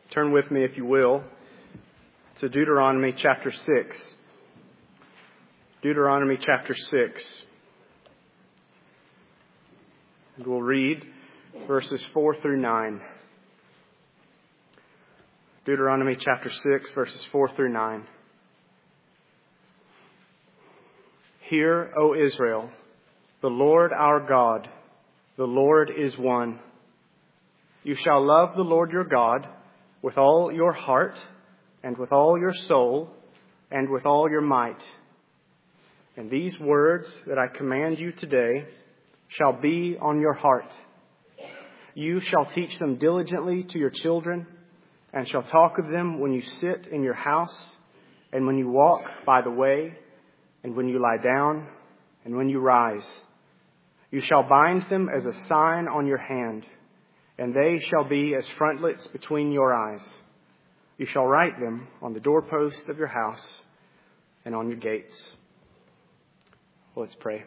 Turn with me, if you will, to Deuteronomy chapter 6. Deuteronomy chapter 6. And we'll read verses 4 through 9. Deuteronomy chapter 6, verses 4 through 9. Hear, O Israel, the Lord our God, the Lord is one. You shall love the Lord your God with all your heart, and with all your soul, and with all your might. And these words that I command you today shall be on your heart. You shall teach them diligently to your children, and shall talk of them when you sit in your house, and when you walk by the way, and when you lie down, and when you rise. You shall bind them as a sign on your hand, and they shall be as frontlets between your eyes. You shall write them on the doorposts of your house and on your gates. Let's pray.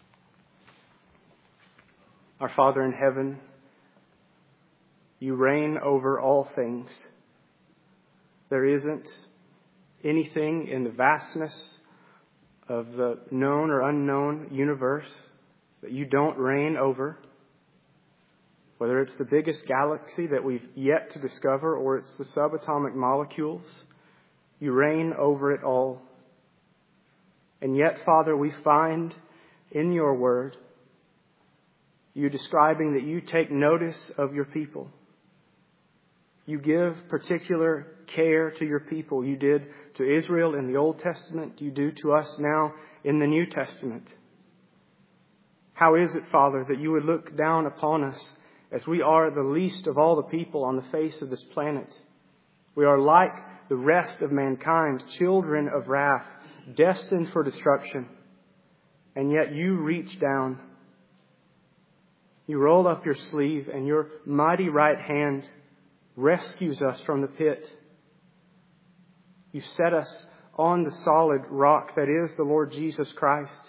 Our Father in heaven, you reign over all things. There isn't anything in the vastness of the known or unknown universe that you don't reign over. Whether it's the biggest galaxy that we've yet to discover or it's the subatomic molecules, you reign over it all. And yet, Father, we find in your word you describing that you take notice of your people. You give particular care to your people. You did to Israel in the Old Testament. You do to us now in the New Testament. How is it, Father, that you would look down upon us as we are the least of all the people on the face of this planet? We are like the rest of mankind, children of wrath, destined for destruction. And yet you reach down. You roll up your sleeve and your mighty right hand rescues us from the pit. You set us on the solid rock that is the Lord Jesus Christ.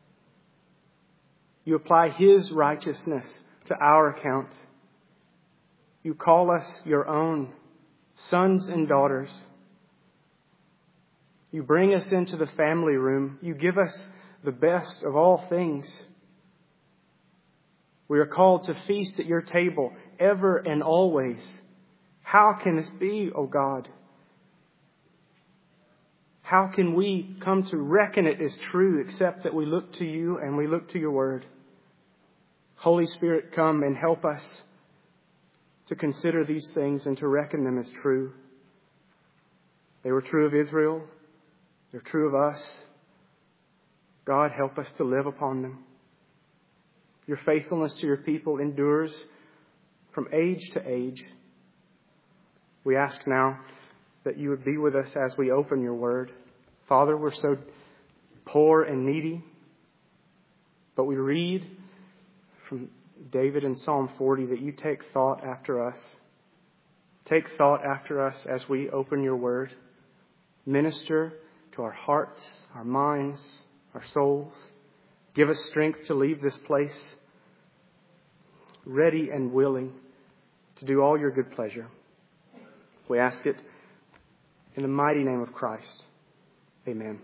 You apply His righteousness to our account. You call us your own, sons and daughters. You bring us into the family room. You give us the best of all things. We are called to feast at your table ever and always. How can this be, O God? How can we come to reckon it as true except that we look to you and we look to your word? Holy Spirit, come and help us to consider these things and to reckon them as true. They were true of Israel. They're true of us. God, help us to live upon them. Your faithfulness to your people endures from age to age. We ask now that you would be with us as we open your word. Father, we're so poor and needy, but we read from David in Psalm 40 that you take thought after us. Take thought after us as we open your word. Minister to our hearts, our minds, our souls. Give us strength to leave this place ready and willing to do all your good pleasure. We ask it in the mighty name of Christ. Amen.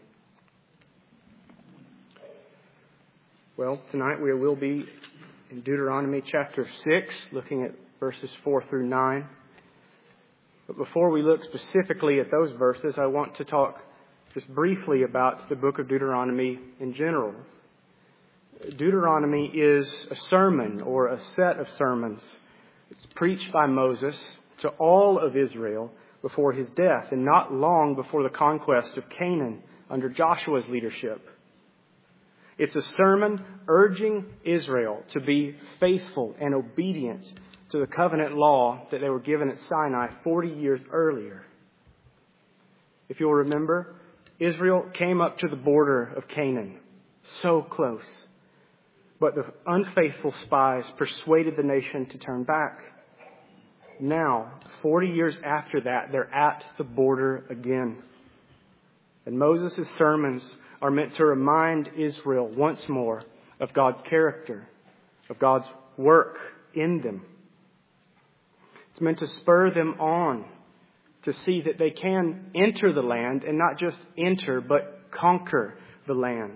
Well, tonight we will be in Deuteronomy chapter 6, looking at verses 4 through 9. But before we look specifically at those verses, I want to talk just briefly about the book of Deuteronomy in general. Deuteronomy is a sermon or a set of sermons. It's preached by Moses to all of Israel before his death and not long before the conquest of Canaan under Joshua's leadership. It's a sermon urging Israel to be faithful and obedient to the covenant law that they were given at Sinai 40 years earlier. If you'll remember, Israel came up to the border of Canaan, so close. But the unfaithful spies persuaded the nation to turn back. Now, 40 years after that, they're at the border again. And Moses' sermons are meant to remind Israel once more of God's character, of God's work in them. It's meant to spur them on to see that they can enter the land, and not just enter, but conquer the land.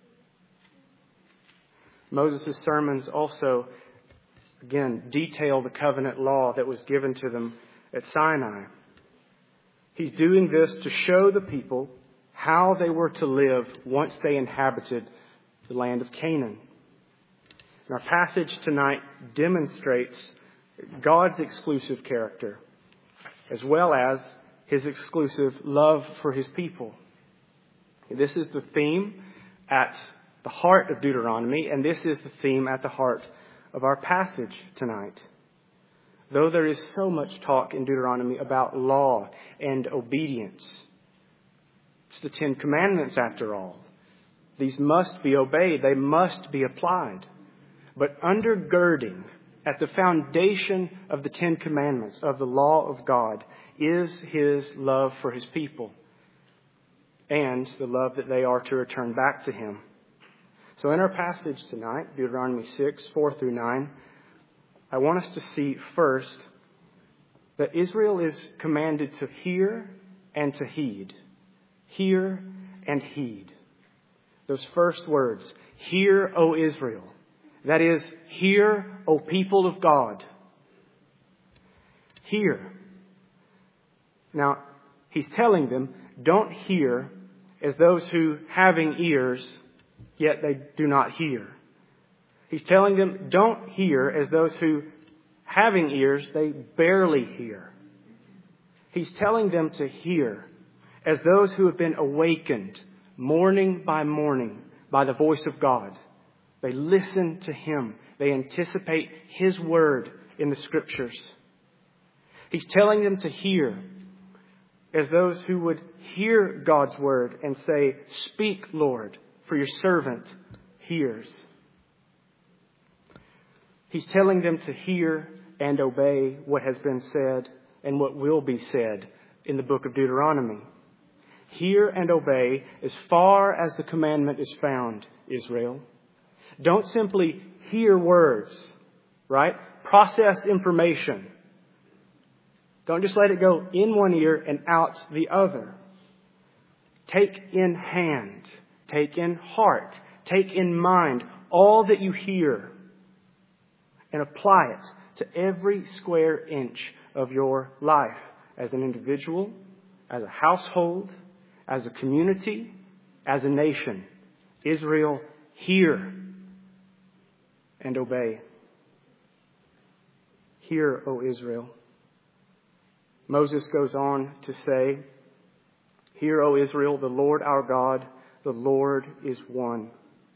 Moses' sermons also, again, detail the covenant law that was given to them at Sinai. He's doing this to show the people how they were to live once they inhabited the land of Canaan. And our passage tonight demonstrates God's exclusive character, as well as His exclusive love for His people. This is the theme at the heart of Deuteronomy, and this is the theme at the heart of our passage tonight. Though there is so much talk in Deuteronomy about law and obedience, it's the Ten Commandments after all. These must be obeyed. They must be applied. But undergirding at the foundation of the Ten Commandments, of the law of God, is His love for His people and the love that they are to return back to Him. So in our passage tonight, Deuteronomy 6, 4 through 9, I want us to see first that Israel is commanded to hear and to heed. Hear and heed. Those first words, hear, O Israel. That is, hear, O people of God. Hear. Now, He's telling them, don't hear as those who, having ears, yet they do not hear. He's telling them, don't hear as those who, having ears, they barely hear. He's telling them to hear as those who have been awakened morning by morning by the voice of God. They listen to Him. They anticipate His word in the Scriptures. He's telling them to hear as those who would hear God's word and say, "Speak, Lord, for your servant hears." He's telling them to hear and obey what has been said and what will be said in the book of Deuteronomy. Hear and obey as far as the commandment is found, Israel. Don't simply hear words, right? Process information. Don't just let it go in one ear and out the other. Take in hand, take in heart, take in mind all that you hear and apply it to every square inch of your life as an individual, as a household, as a community, as a nation. Israel, hear and obey. Hear, O Israel. Moses goes on to say, "Hear, O Israel, the Lord our God, the Lord is one."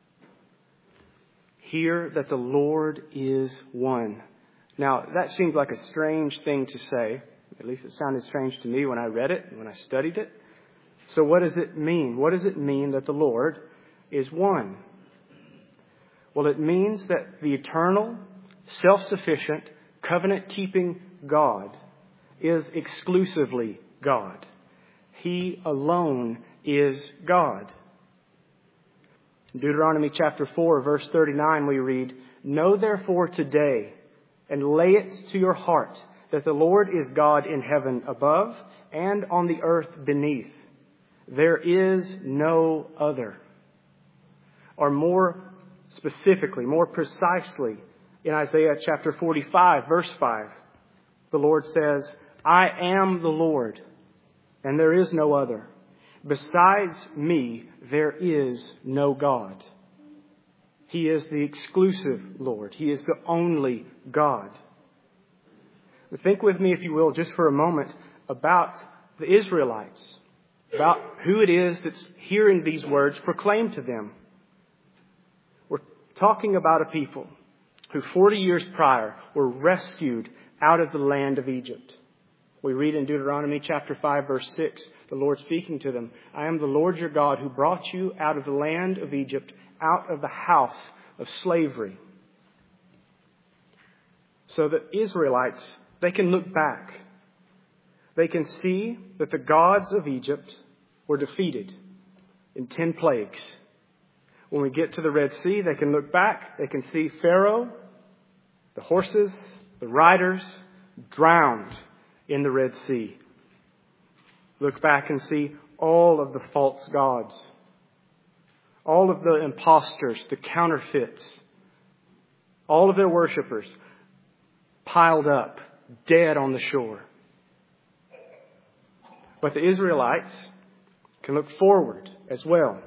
Hear that the Lord is one. Now, that seems like a strange thing to say. At least it sounded strange to me when I read it and when I studied it. So what does it mean? What does it mean that the Lord is one? Well, it means that the eternal, self-sufficient, covenant-keeping God is exclusively God. He alone is God. In Deuteronomy chapter 4, verse 39, we read, "Know therefore today, and lay it to your heart, that the Lord is God in heaven above and on the earth beneath. There is no other." Or more specifically, more precisely, in Isaiah chapter 45, verse 5, the Lord says, "I am the Lord, and there is no other. Besides me, there is no God." He is the exclusive Lord. He is the only God. Think with me, if you will, just for a moment, about the Israelites, about who it is that's hearing these words proclaimed to them. We're talking about a people who 40 years prior were rescued out of the land of Egypt. We read in Deuteronomy chapter 5, verse 6, the Lord speaking to them, "I am the Lord your God who brought you out of the land of Egypt, out of the house of slavery." So the Israelites, they can look back. They can see that the gods of Egypt were defeated in 10 plagues. When we get to the Red Sea, they can look back. They can see Pharaoh, the horses, the riders, drowned in the Red Sea. Look back and see all of the false gods, all of the imposters, the counterfeits, all of their worshipers piled up, dead on the shore. But the Israelites can look forward as well.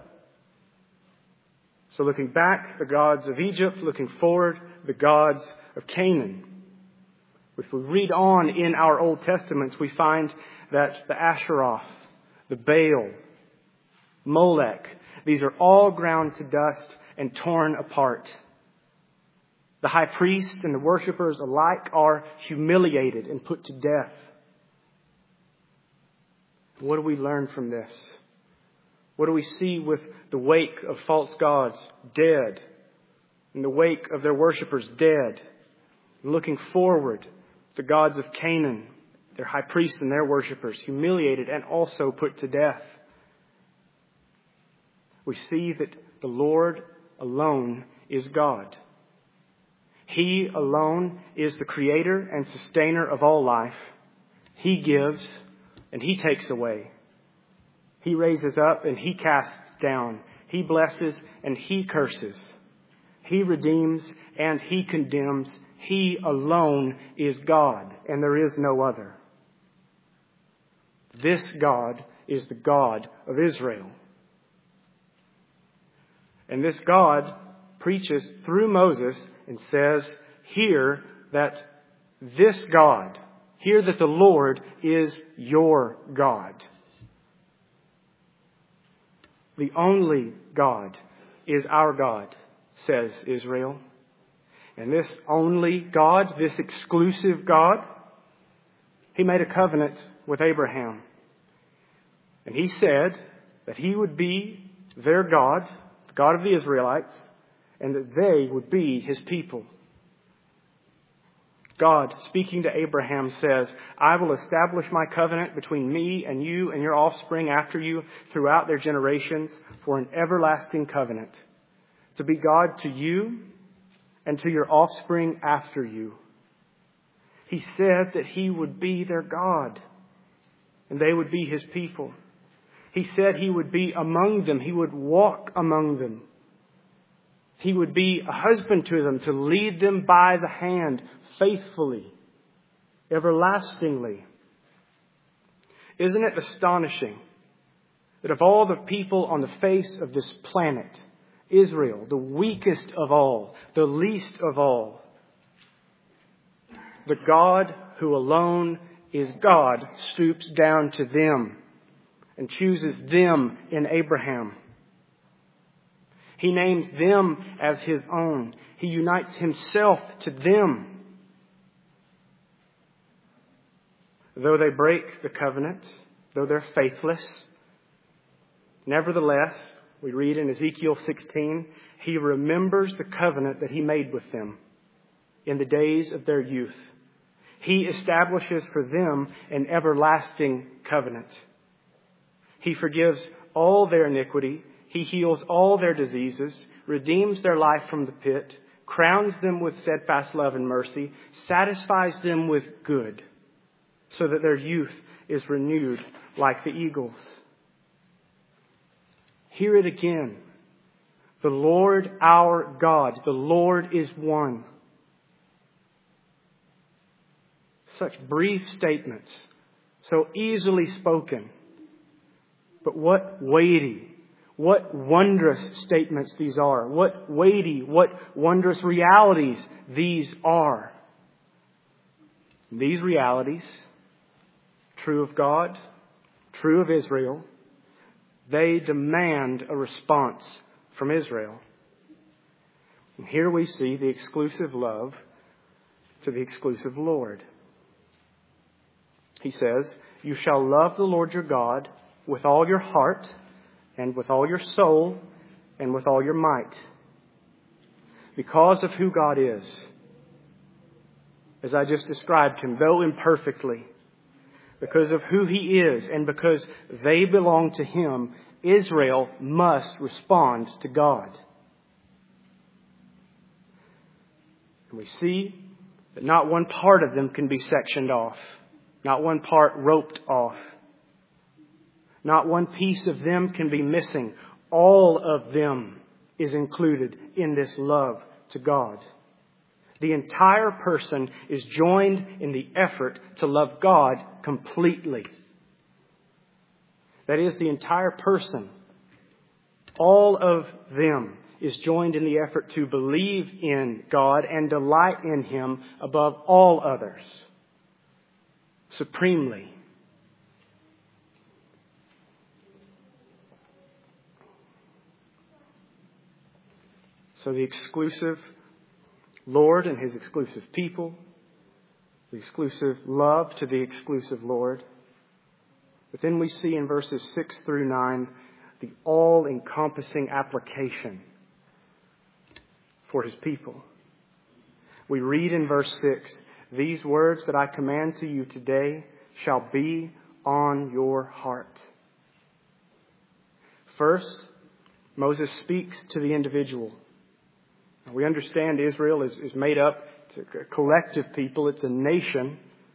So looking back, the gods of Egypt, looking forward, the gods of Canaan. If we read on in our Old Testaments, we find that the Asheroth, the Baal, Molech, these are all ground to dust and torn apart. The high priest and the worshipers alike are humiliated and put to death. What do we learn from this? What do we see with the wake of false gods dead, in the wake of their worshipers dead, looking forward, the gods of Canaan, their high priests and their worshipers humiliated and also put to death? We see that the Lord alone is God. He alone is the creator and sustainer of all life. He gives and He takes away. He raises up and He casts down. He blesses and He curses. He redeems and He condemns. He alone is God, and there is no other. This God is the God of Israel. And this God preaches through Moses and says, hear that this God, hear that the Lord is your God. The only God is our God, says Israel. And this only God, this exclusive God, He made a covenant with Abraham. And He said that He would be their God, the God of the Israelites, and that they would be His people. God, speaking to Abraham, says, I will establish my covenant between me and you and your offspring after you throughout their generations for an everlasting covenant, to be God to you and to your offspring after you. He said that He would be their God and they would be His people. He said He would be among them. He would walk among them. He would be a husband to them, to lead them by the hand faithfully, everlastingly. Isn't it astonishing that of all the people on the face of this planet, Israel, the weakest of all, the least of all, the God who alone is God stoops down to them and chooses them in Abraham. He names them as His own. He unites Himself to them. Though they break the covenant, though they're faithless, nevertheless, we read in Ezekiel 16, He remembers the covenant that He made with them in the days of their youth. He establishes for them an everlasting covenant. He forgives all their iniquity. He heals all their diseases, redeems their life from the pit, crowns them with steadfast love and mercy, satisfies them with good, so that their youth is renewed like the eagles. Hear it again. The Lord our God, the Lord is one. Such brief statements, so easily spoken. But what weighty, what wondrous statements these are. What weighty, what wondrous realities these are. These realities, true of God, true of Israel, they demand a response from Israel. And here we see the exclusive love to the exclusive Lord. He says, you shall love the Lord your God with all your heart and with all your soul and with all your might. Because of who God is, as I just described Him, though imperfectly, because of who He is and because they belong to Him, Israel must respond to God. And we see that not one part of them can be sectioned off, not one part roped off. Not one piece of them can be missing. All of them is included in this love to God. The entire person is joined in the effort to love God completely. That is, the entire person, all of them, is joined in the effort to believe in God and delight in Him above all others, supremely. So the exclusive Lord and His exclusive people, the exclusive love to the exclusive Lord. But then we see in verses 6 through 9 the all-encompassing application for His people. We read in verse 6, "These words that I command to you today shall be on your heart." First, Moses speaks to the individual. We understand Israel is made up, it's a collective people, it's a nation.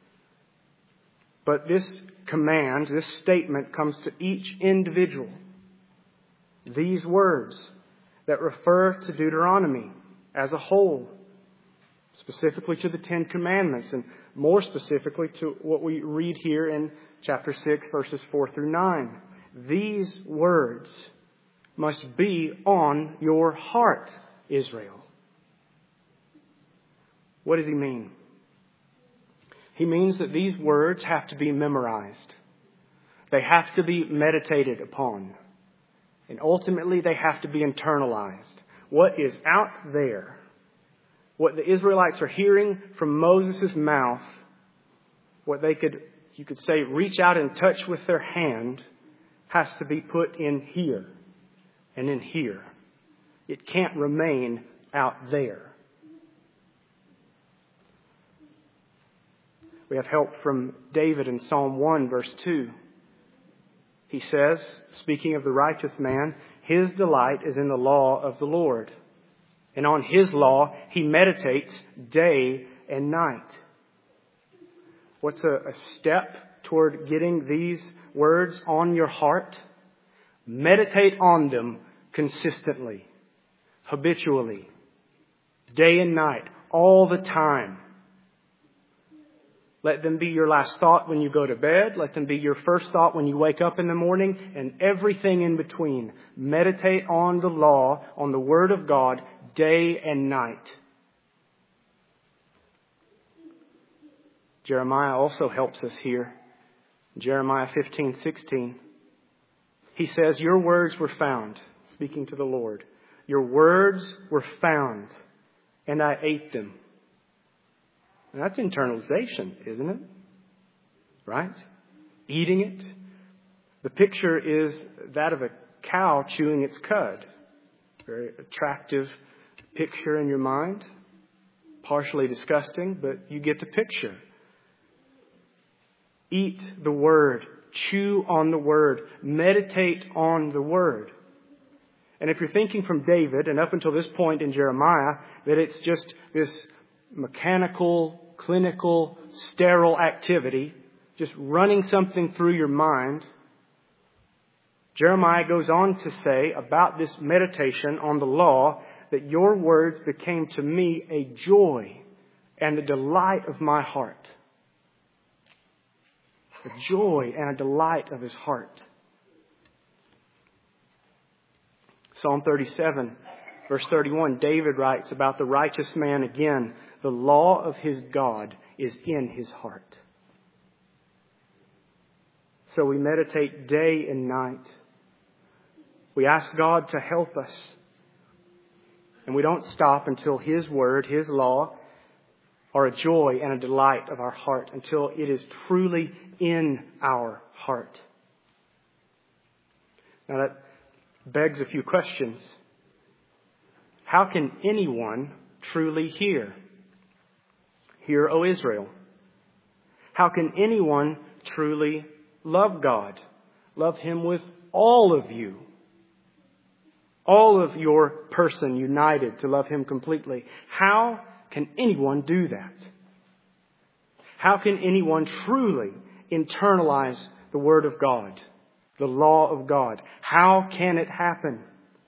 But this command, this statement comes to each individual. These words that refer to Deuteronomy as a whole, specifically to the Ten Commandments, and more specifically to what we read here in chapter 6, verses 4 through 9. These words must be on your heart, Israel. What does He mean? He means that these words have to be memorized. They have to be meditated upon. And ultimately, they have to be internalized. What is out there, what the Israelites are hearing from Moses' mouth, what you could say, reach out and touch with their hand, has to be put in here and in here. It can't remain out there. We have help from David in Psalm 1, verse 2. He says, speaking of the righteous man, his delight is in the law of the Lord, and on His law he meditates day and night. What's a step toward getting these words on your heart? Meditate on them consistently, habitually, day and night, all the time. Let them be your last thought when you go to bed. Let them be your first thought when you wake up in the morning, and everything in between. Meditate on the law, on the Word of God, day and night. Jeremiah also helps us here. Jeremiah 15:16. He says, "Your words were found," speaking to the Lord. "Your words were found, and I ate them." And that's internalization, isn't it? Right? Eating it. The picture is that of a cow chewing its cud. Very attractive picture in your mind. Partially disgusting, but you get the picture. Eat the Word. Chew on the Word. Meditate on the Word. And if you're thinking from David, and up until this point in Jeremiah, that it's just this mechanical, clinical, sterile activity, just running something through your mind, Jeremiah goes on to say about this meditation on the law that your words became to me a joy and a delight of my heart. A joy and a delight of his heart. Psalm 37, verse 31, David writes about the righteous man again. The law of his God is in his heart. So we meditate day and night. We ask God to help us. And we don't stop until His Word, His law, are a joy and a delight of our heart, until it is truly in our heart. Now that begs a few questions. How can anyone truly hear? Hear, O Israel. How can anyone truly love God? Love Him with all of you. All of your person united to love Him completely. How can anyone do that? How can anyone truly internalize the Word of God? The law of God. How can it happen?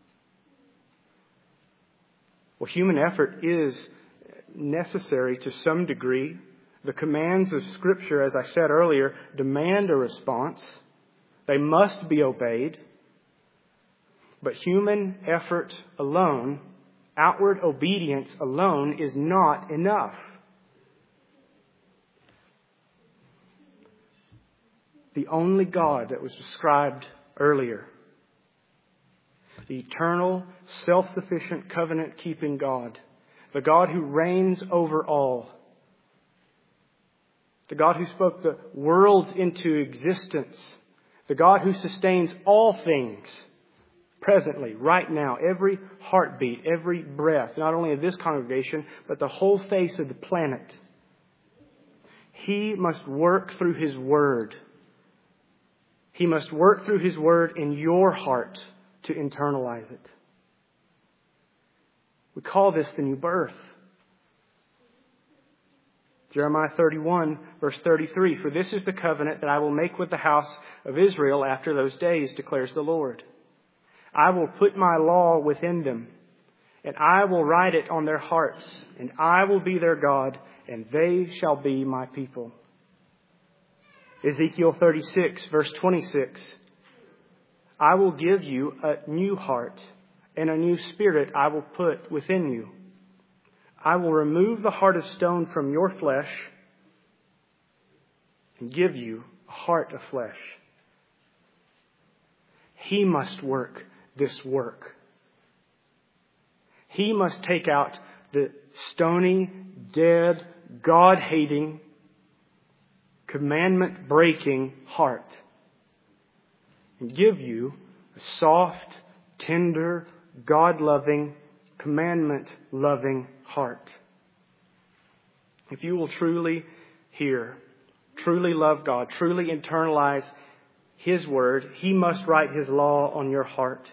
Well, human effort is necessary to some degree. The commands of Scripture, as I said earlier, demand a response. They must be obeyed. But human effort alone, outward obedience alone, is not enough. The only God that was described earlier, the eternal, self-sufficient, covenant-keeping God, the God who reigns over all, the God who spoke the worlds into existence, the God who sustains all things presently, right now, every heartbeat, every breath, not only of this congregation, but the whole face of the planet. He must work through His Word. He must work through His Word in your heart to internalize it. We call this the new birth. Jeremiah 31, verse 33, "For this is the covenant that I will make with the house of Israel after those days, declares the Lord. I will put my law within them, and I will write it on their hearts, and I will be their God, and they shall be my people." Ezekiel 36, verse 26, "I will give you a new heart, and a new spirit I will put within you. I will remove the heart of stone from your flesh and give you a heart of flesh." He must work this work. He must take out the stony, dead, God-hating, commandment-breaking heart and give you a soft, tender, God-loving, commandment-loving heart. If you will truly hear, truly love God, truly internalize His Word, He must write His law on your heart.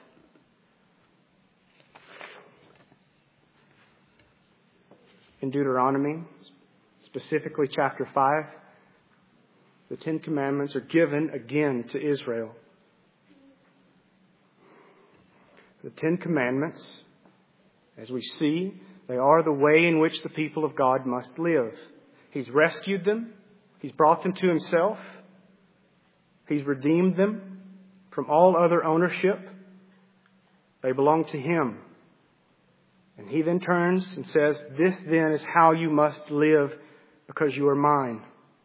In Deuteronomy, specifically chapter 5, the Ten Commandments are given again to Israel. The Ten Commandments, as we see, they are the way in which the people of God must live. He's rescued them. He's brought them to Himself. He's redeemed them from all other ownership. They belong to Him. And He then turns and says, "This then is how you must live because you are mine."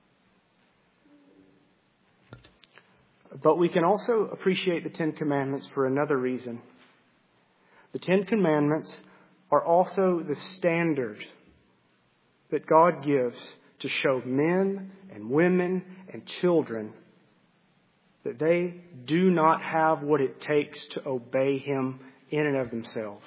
But we can also appreciate the Ten Commandments for another reason. The Ten Commandments are also the standard that God gives to show men and women and children that they do not have what it takes to obey Him in and of themselves.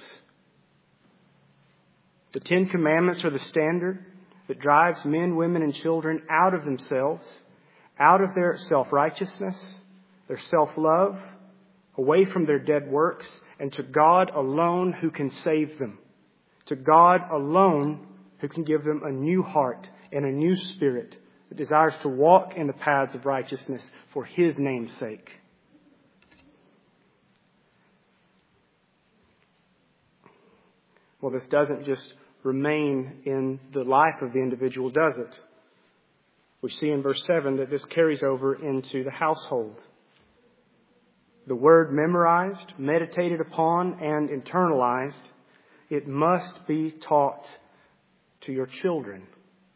The Ten Commandments are the standard that drives men, women, and children out of themselves, out of their self-righteousness, their self-love, away from their dead works, and to God alone who can save them. To God alone who can give them a new heart and a new spirit that desires to walk in the paths of righteousness for His name's sake. Well, this doesn't just remain in the life of the individual, does it? We see in verse 7 that this carries over into the household. The word memorized, meditated upon, and internalized, it must be taught to your children.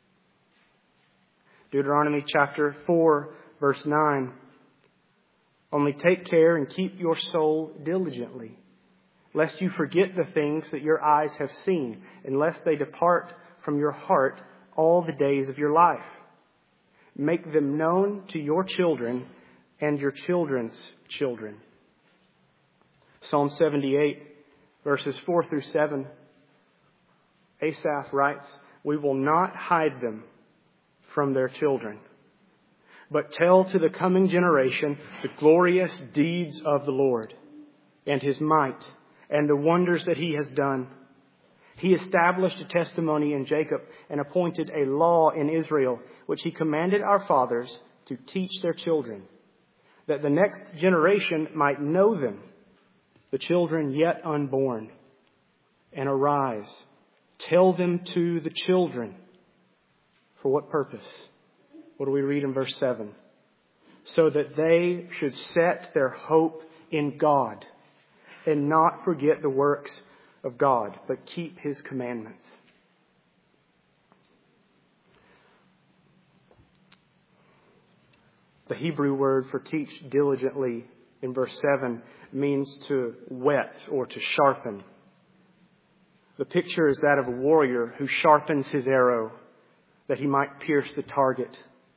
Deuteronomy chapter 4, verse 9. "Only take care and keep your soul diligently, lest you forget the things that your eyes have seen, and lest they depart from your heart all the days of your life. Make them known to your children and your children's children." Psalm 78, verses 4 through 7. Asaph writes, "We will not hide them from their children, but tell to the coming generation the glorious deeds of the Lord and His might and the wonders that He has done. He established a testimony in Jacob and appointed a law in Israel, which He commanded our fathers to teach their children, that the next generation might know them, the children yet unborn. And arise, tell them to the children. For what purpose? What do we read in verse 7? So that they should set their hope in God and not forget the works of God, but keep His commandments. The Hebrew word for teach diligently in verse 7 means to whet or to sharpen. The picture is that of a warrior who sharpens his arrow that he might pierce the target.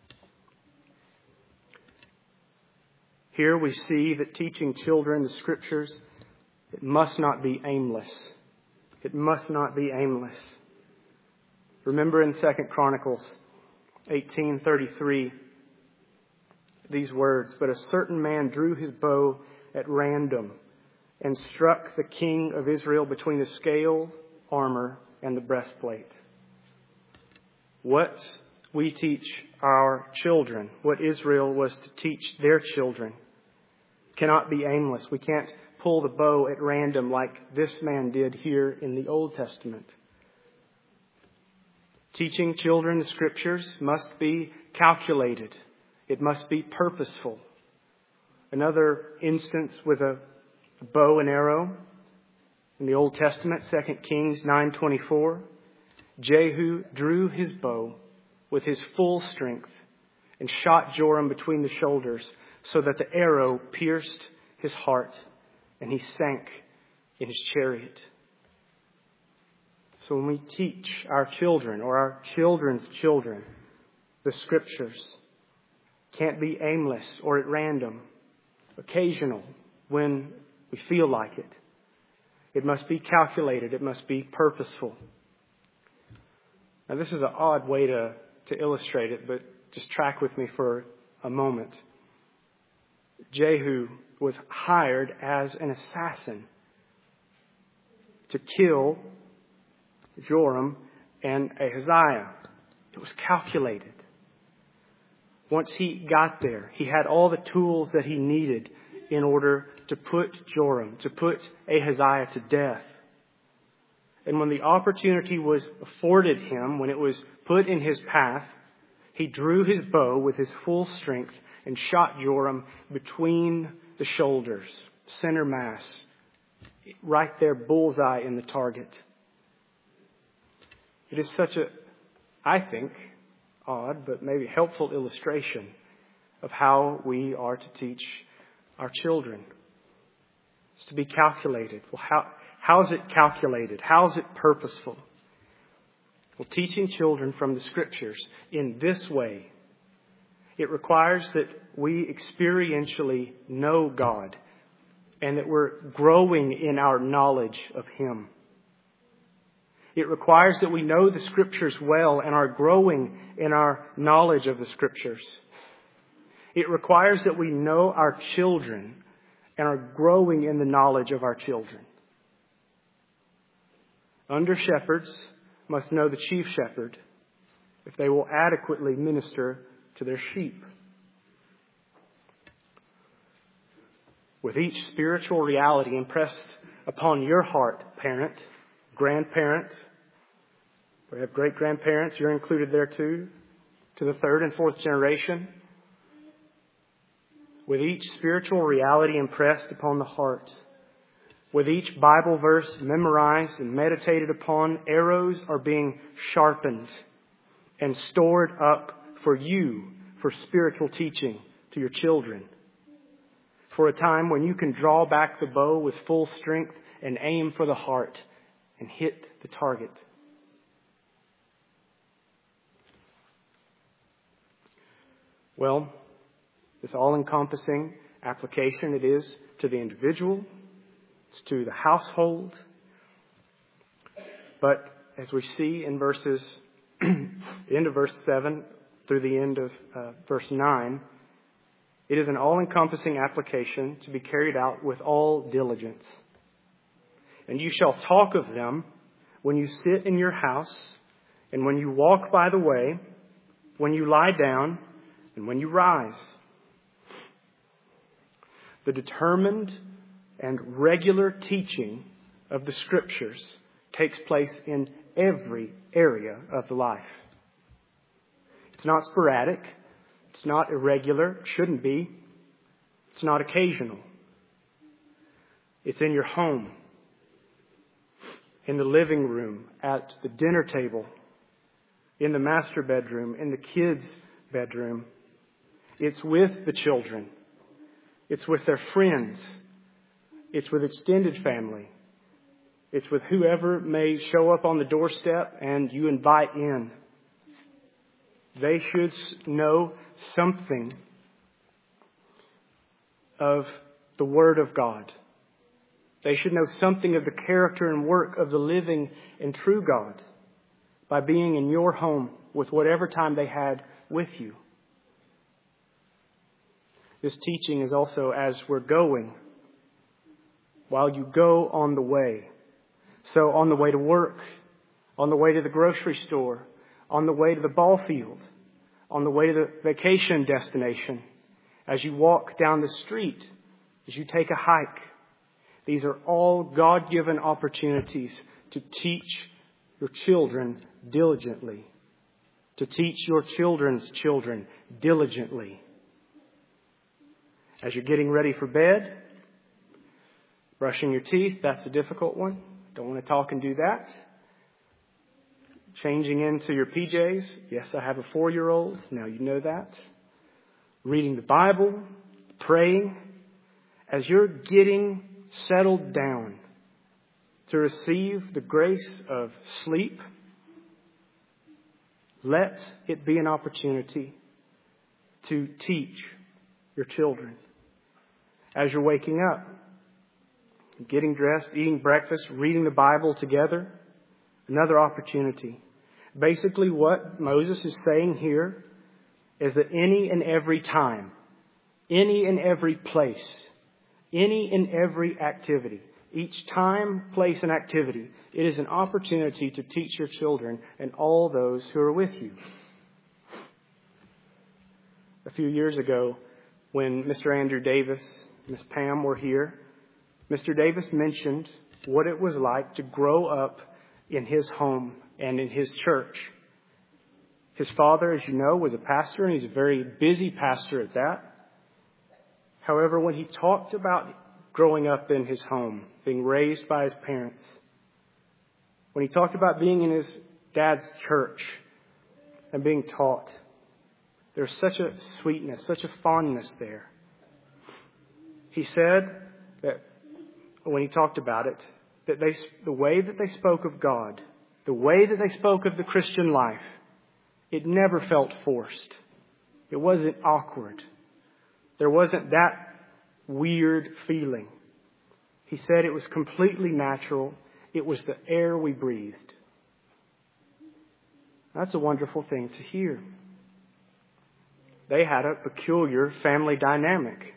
Here we see that teaching children the Scriptures, it must not be aimless. It must not be aimless. Remember in 2 Chronicles 18:33, these words, "But a certain man drew his bow at random and struck the king of Israel between the scale, armor, and the breastplate." What we teach our children, what Israel was to teach their children, cannot be aimless. We can't pull the bow at random like this man did here in the Old Testament. Teaching children the Scriptures must be calculated. It must be purposeful. Another instance with a bow and arrow in the Old Testament, 2 Kings 9:24, Jehu drew his bow with his full strength and shot Joram between the shoulders so that the arrow pierced his heart and he sank in his chariot. So when we teach our children or our children's children the Scriptures, can't be aimless or at random, occasional when we feel like it. It must be calculated. It must be purposeful. Now this is an odd way to illustrate it, but just track with me for a moment. Jehu was hired as an assassin to kill Joram and Ahaziah. It was calculated. Once he got there, he had all the tools that he needed in order to put Joram, to put Ahaziah to death. And when the opportunity was afforded him, when it was put in his path, he drew his bow with his full strength and shot Joram between the shoulders, center mass, right there, bullseye in the target. It is such a, I think, odd, but maybe helpful illustration of how we are to teach our children. It's to be calculated. Well, how is it calculated? How is it purposeful? Well, teaching children from the Scriptures in this way, it requires that we experientially know God and that we're growing in our knowledge of Him. It requires that we know the Scriptures well and are growing in our knowledge of the Scriptures. It requires that we know our children and are growing in the knowledge of our children. Under shepherds must know the chief shepherd if they will adequately minister to their sheep. With each spiritual reality impressed upon your heart, parent, grandparent, we have great-grandparents, you're included there too, to the third and fourth generation. With each spiritual reality impressed upon the heart, with each Bible verse memorized and meditated upon, arrows are being sharpened and stored up for you for spiritual teaching to your children. For a time when you can draw back the bow with full strength and aim for the heart and hit the target. Well, this all-encompassing application it is to the individual, it's to the household. But as we see in verses, the end of verse 7 through the end of verse 9, it is an all-encompassing application to be carried out with all diligence. And you shall talk of them when you sit in your house, and when you walk by the way, when you lie down, and when you rise. The determined and regular teaching of the Scriptures takes place in every area of the life. It's not sporadic. It's not irregular. It shouldn't be. It's not occasional. It's in your home, in the living room, at the dinner table, in the master bedroom, in the kids' bedroom. It's with the children. It's with their friends. It's with extended family. It's with whoever may show up on the doorstep and you invite in. They should know something of the Word of God. They should know something of the character and work of the living and true God by being in your home with whatever time they had with you. This teaching is also as we're going, while you go on the way. So on the way to work, on the way to the grocery store, on the way to the ball field, on the way to the vacation destination, as you walk down the street, as you take a hike. These are all God-given opportunities to teach your children diligently, to teach your children's children diligently. As you're getting ready for bed, brushing your teeth, that's a difficult one. Don't want to talk and do that. Changing into your PJs. Yes, I have a 4-year-old. Now you know that. Reading the Bible, praying. As you're getting settled down to receive the grace of sleep, let it be an opportunity to teach your children. As you're waking up, getting dressed, eating breakfast, reading the Bible together, another opportunity. Basically what Moses is saying here is that any and every time, any and every place, any and every activity, each time, place, and activity, it is an opportunity to teach your children and all those who are with you. A few years ago, when Mr. Andrew Davis, Miss Pam were here, Mr. Davis mentioned what it was like to grow up in his home and in his church. His father, as you know, was a pastor, and he's a very busy pastor at that. However, when he talked about growing up in his home, being raised by his parents, when he talked about being in his dad's church and being taught, there's such a sweetness, such a fondness there. He said that when he talked about it, that the way that they spoke of God, the way that they spoke of the Christian life, it never felt forced. It wasn't awkward. There wasn't that weird feeling. He said it was completely natural. It was the air we breathed. That's a wonderful thing to hear. They had a peculiar family dynamic.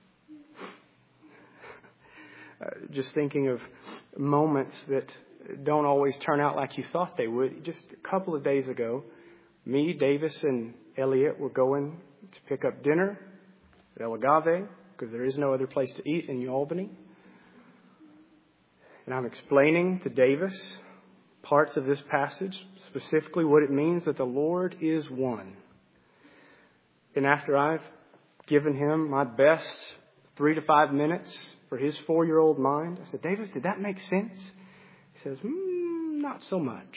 Just thinking of moments that don't always turn out like you thought they would. Just a couple of days ago, me, Davis, and Elliot were going to pick up dinner at El Agave, because there is no other place to eat in New Albany. And I'm explaining to Davis parts of this passage, specifically what it means that the Lord is one. And after I've given him my best 3 to 5 minutes for his 4-year-old mind, I said, Davis, did that make sense? He says, not so much.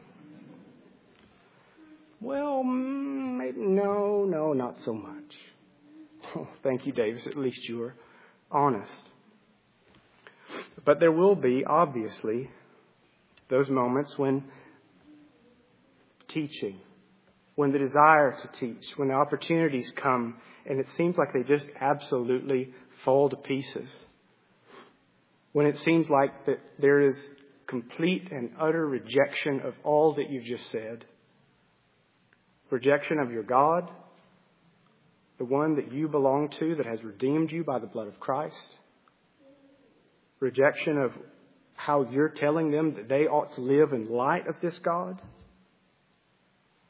Well, maybe, no, not so much. Oh, thank you, Davis. At least you were honest. But there will be, obviously, those moments when teaching, when the desire to teach, when the opportunities come, and it seems like they just absolutely fall to pieces. When it seems like that there is complete and utter rejection of all that you've just said. Rejection of your God, the one that you belong to, that has redeemed you by the blood of Christ. Rejection of how you're telling them that they ought to live in light of this God.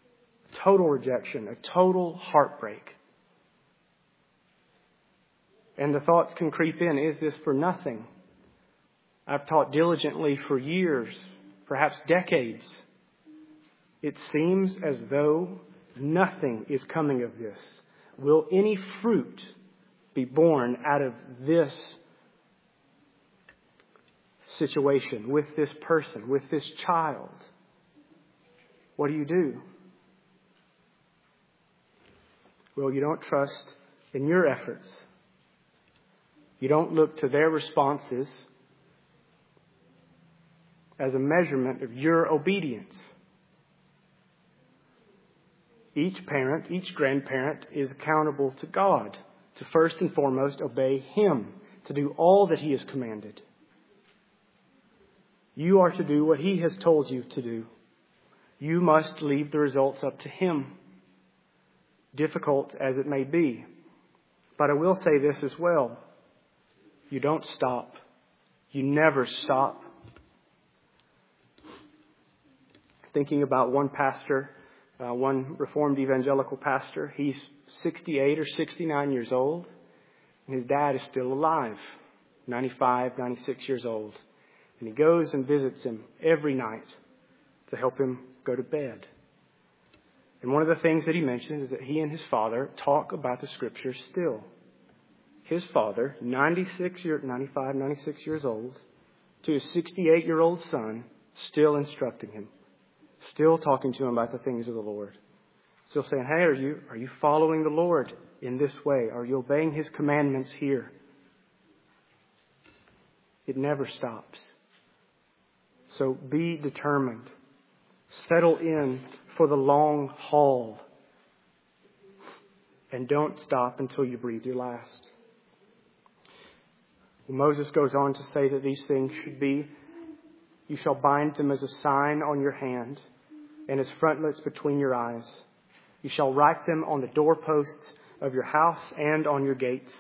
Total rejection, a total heartbreak. And the thoughts can creep in, is this for nothing? I've taught diligently for years, perhaps decades. It seems as though nothing is coming of this. Will any fruit be born out of this situation, with this person, with this child? What do? Well, you don't trust in your efforts. You don't look to their responses as a measurement of your obedience. Each parent, each grandparent is accountable to God to first and foremost obey Him, to do all that He has commanded. You are to do what He has told you to do. You must leave the results up to Him, difficult as it may be. But I will say this as well. You don't stop. You never stop. Thinking about one pastor, one Reformed evangelical pastor. He's 68 or 69 years old. And his dad is still alive, 95, 96 years old. And he goes and visits him every night to help him go to bed. And one of the things that he mentions is that he and his father talk about the Scriptures still. His father, 95, 96 years old, to his 68-year-old son, still instructing him, still talking to him about the things of the Lord. Still saying, hey, are you following the Lord in this way? Are you obeying His commandments here? It never stops. So be determined. Settle in for the long haul. And don't stop until you breathe your last. Well, Moses goes on to say that these things should be, you shall bind them as a sign on your hand and as frontlets between your eyes. You shall write them on the doorposts of your house and on your gates.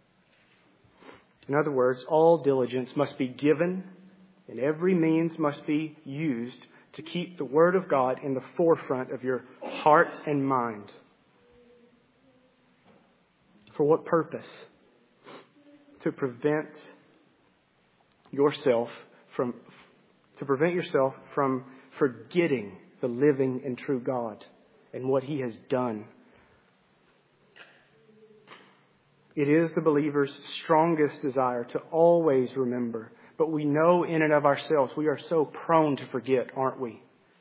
In other words, all diligence must be given and every means must be used to keep the Word of God in the forefront of your heart and mind. For what purpose? To prevent yourself from forgetting the living and true God and what He has done. It is the believer's strongest desire to always remember. But we know in and of ourselves we are so prone to forget, aren't we?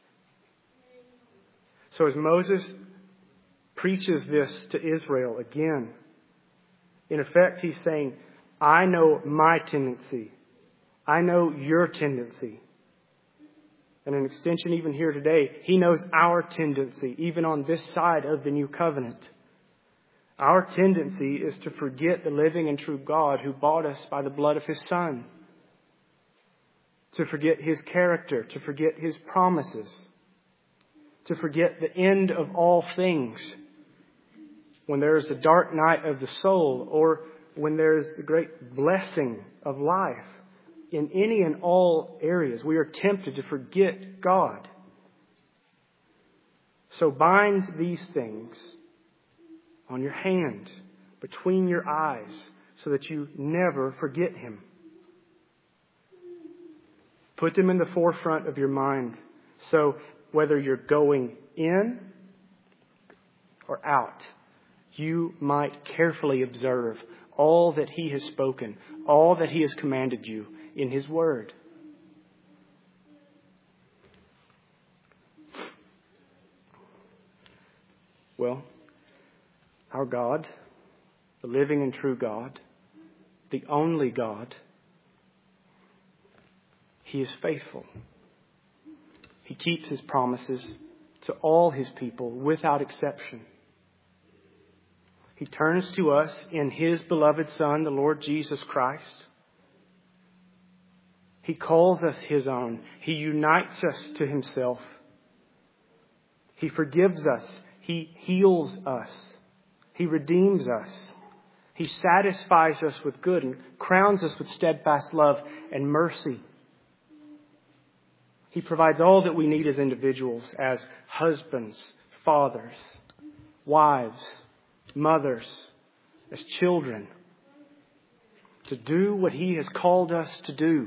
So as Moses preaches this to Israel again, in effect he's saying, I know my tendency. I know your tendency. And an extension even here today, He knows our tendency, even on this side of the new covenant. Our tendency is to forget the living and true God who bought us by the blood of His Son. To forget His character, to forget His promises, to forget the end of all things. When there is the dark night of the soul, or when there is the great blessing of life, in any and all areas, we are tempted to forget God. So bind these things on your hand, between your eyes, so that you never forget Him. Put them in the forefront of your mind. So whether you're going in or out, you might carefully observe all that He has spoken, all that He has commanded you in His Word. Well, our God, the living and true God, the only God, He is faithful. He keeps His promises to all His people without exception. He turns to us in His beloved Son, the Lord Jesus Christ. He calls us His own. He unites us to Himself. He forgives us. He heals us. He redeems us. He satisfies us with good and crowns us with steadfast love and mercy. He provides all that we need as individuals, as husbands, fathers, wives, mothers, as children, to do what He has called us to do.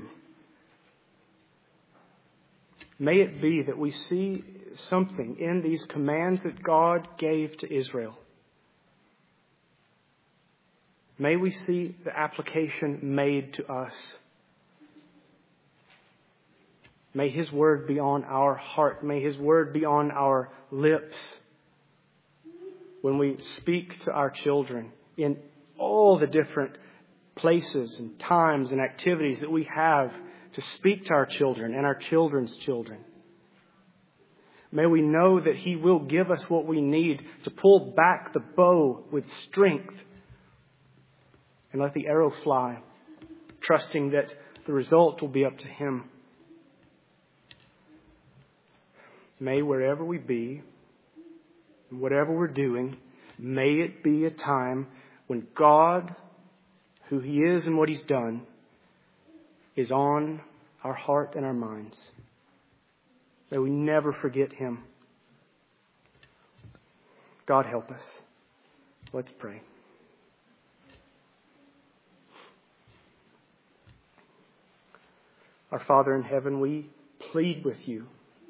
May it be that we see something in these commands that God gave to Israel. May we see the application made to us. May His word be on our heart. May His word be on our lips when we speak to our children in all the different places and times and activities that we have to speak to our children and our children's children. May we know that He will give us what we need to pull back the bow with strength and let the arrow fly, trusting that the result will be up to Him. May wherever we be, whatever we're doing, may it be a time when God, who He is and what He's done, is on our heart and our minds. May we never forget Him. God help us. Let's pray. Our Father in heaven, we plead with You,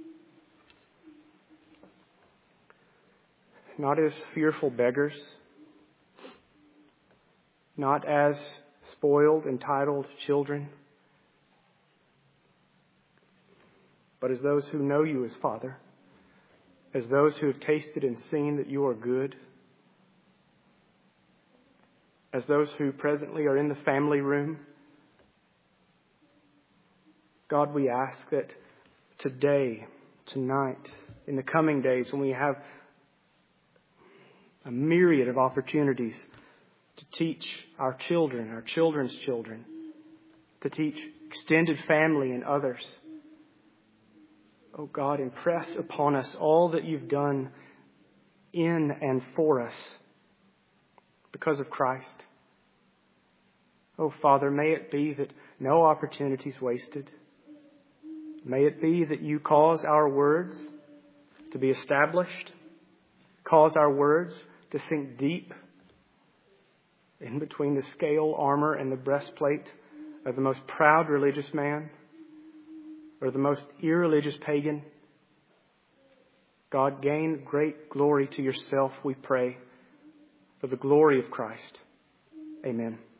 not as fearful beggars, not as spoiled, entitled children, but as those who know You as Father, as those who have tasted and seen that You are good, as those who presently are in the family room. God, we ask that today, tonight, in the coming days, when we have a myriad of opportunities to teach our children, our children's children, to teach extended family and others. Oh God, impress upon us all that You've done in and for us because of Christ. Oh Father, may it be that no opportunity is wasted. May it be that You cause our words to be established, cause our words to sink deep in between the scale armor and the breastplate of the most proud religious man or the most irreligious pagan. God, gain great glory to Yourself, we pray, for the glory of Christ. Amen.